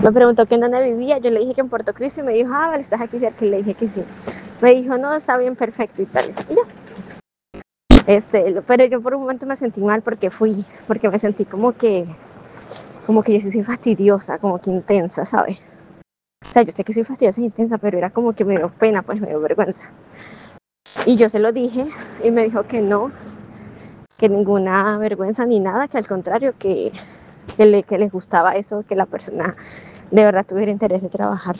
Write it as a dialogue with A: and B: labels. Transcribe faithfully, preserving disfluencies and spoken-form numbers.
A: Me preguntó que en dónde vivía, yo le dije que en Puerto Cristo y me dijo, ah, vale, estás aquí cerca, y le dije que sí. Me dijo, no, está bien, perfecto y tal, y ya. Este, pero yo por un momento me sentí mal porque fui, porque me sentí como que, como que yo sí soy fastidiosa, como que intensa, ¿sabes? O sea, yo sé que soy fastidiosa e intensa, pero era como que me dio pena, pues me dio vergüenza. Y yo se lo dije y me dijo que no, que ninguna vergüenza ni nada, que al contrario, que, que, le, que les gustaba eso, que la persona de verdad tuviera interés de trabajar.